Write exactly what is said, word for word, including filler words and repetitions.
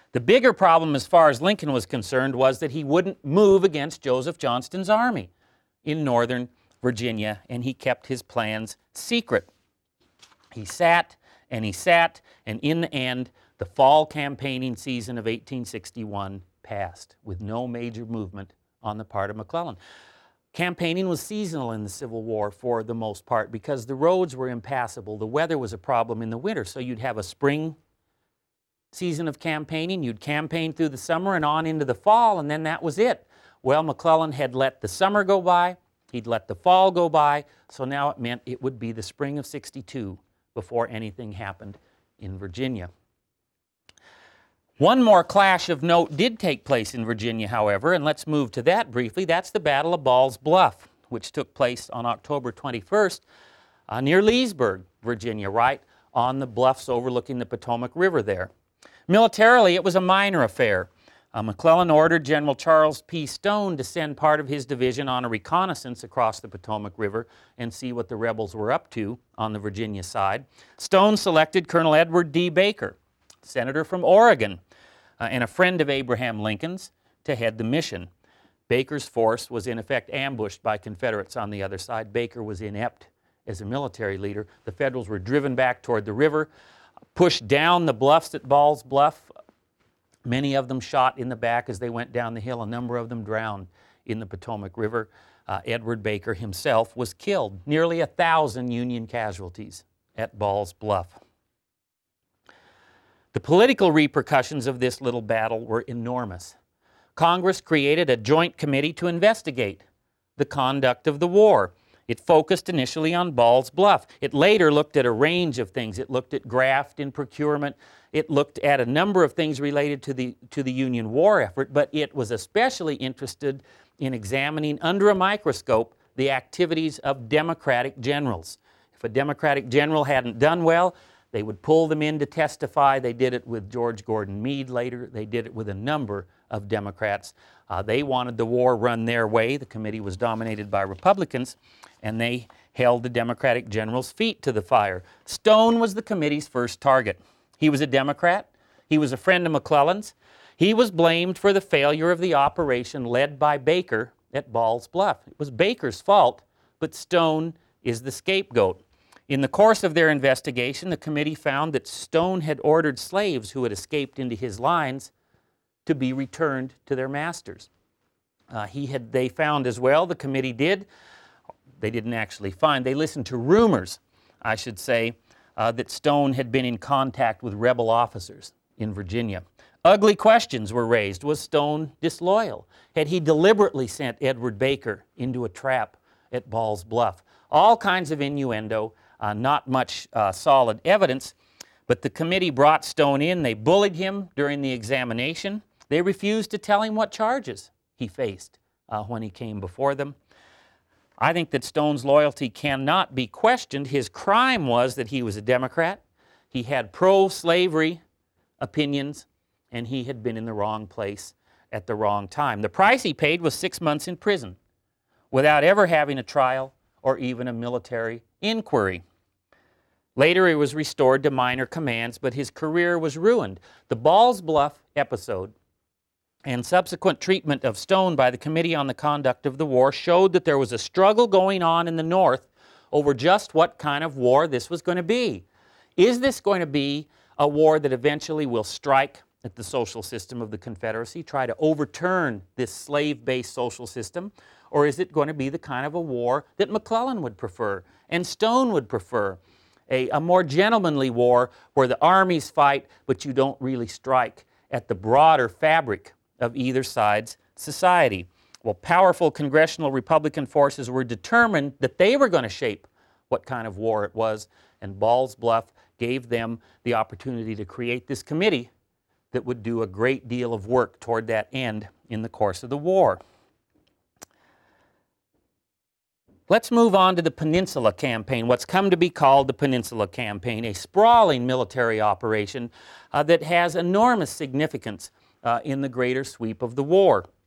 The bigger problem as far as Lincoln was concerned was that he wouldn't move against Joseph Johnston's army in northern Virginia, and he kept his plans secret. He sat and he sat, and in the end, the fall campaigning season of eighteen sixty-one passed with no major movement on the part of McClellan. Campaigning was seasonal in the Civil War for the most part because the roads were impassable. The weather was a problem in the winter, so you'd have a spring season of campaigning, you'd campaign through the summer and on into the fall, and then that was it. Well, McClellan had let the summer go by, he'd let the fall go by, so now it meant it would be the spring of sixty-two before anything happened in Virginia. One more clash of note did take place in Virginia, however, and let's move to that briefly. That's the Battle of Ball's Bluff, which took place on October twenty-first uh, near Leesburg, Virginia, right on the bluffs overlooking the Potomac River there. Militarily, it was a minor affair. Uh, McClellan ordered General Charles P. Stone to send part of his division on a reconnaissance across the Potomac River and see what the rebels were up to on the Virginia side. Stone selected Colonel Edward D. Baker, senator from Oregon, uh, and a friend of Abraham Lincoln's, to head the mission. Baker's force was in effect ambushed by Confederates on the other side. Baker was inept as a military leader. The Federals were driven back toward the river, pushed down the bluffs at Ball's Bluff. Many of them shot in the back as they went down the hill. A number of them drowned in the Potomac River. Uh, Edward Baker himself was killed. Nearly a thousand Union casualties at Ball's Bluff. The political repercussions of this little battle were enormous. Congress created a joint committee to investigate the conduct of the war. It focused initially on Ball's Bluff. It later looked at a range of things. It looked at graft in procurement. It looked at a number of things related to the, to the Union war effort, but it was especially interested in examining under a microscope the activities of Democratic generals. If a Democratic general hadn't done well, they would pull them in to testify. They did it with George Gordon Meade later. They did it with a number of Democrats. Uh, they wanted the war run their way. The committee was dominated by Republicans, and they held the Democratic general's feet to the fire. Stone was the committee's first target. He was a Democrat. He was a friend of McClellan's. He was blamed for the failure of the operation led by Baker at Ball's Bluff. It was Baker's fault, but Stone is the scapegoat. In the course of their investigation, the committee found that Stone had ordered slaves who had escaped into his lines to be returned to their masters. Uh, he had, they found as well, the committee did, they didn't actually find, they listened to rumors, I should say, uh, that Stone had been in contact with rebel officers in Virginia. Ugly questions were raised. Was Stone disloyal? Had he deliberately sent Edward Baker into a trap at Ball's Bluff? All kinds of innuendo, uh, not much uh, solid evidence, but the committee brought Stone in. They bullied him during the examination. They refused to tell him what charges he faced uh, when he came before them. I think that Stone's loyalty cannot be questioned. His crime was that he was a Democrat. He had pro-slavery opinions, and he had been in the wrong place at the wrong time. The price he paid was six months in prison without ever having a trial or even a military inquiry. Later, he was restored to minor commands, but his career was ruined. The Ball's Bluff episode and subsequent treatment of Stone by the Committee on the Conduct of the War showed that there was a struggle going on in the North over just what kind of war this was going to be. Is this going to be a war that eventually will strike at the social system of the Confederacy, try to overturn this slave-based social system, or is it going to be the kind of a war that McClellan would prefer and Stone would prefer? A, a more gentlemanly war where the armies fight, but you don't really strike at the broader fabric of either side's society. Well, powerful congressional Republican forces were determined that they were going to shape what kind of war it was, and Ball's Bluff gave them the opportunity to create this committee that would do a great deal of work toward that end in the course of the war. Let's move on to the Peninsula Campaign, what's come to be called the Peninsula Campaign, a sprawling military operation uh, that has enormous significance uh, in the greater sweep of the war.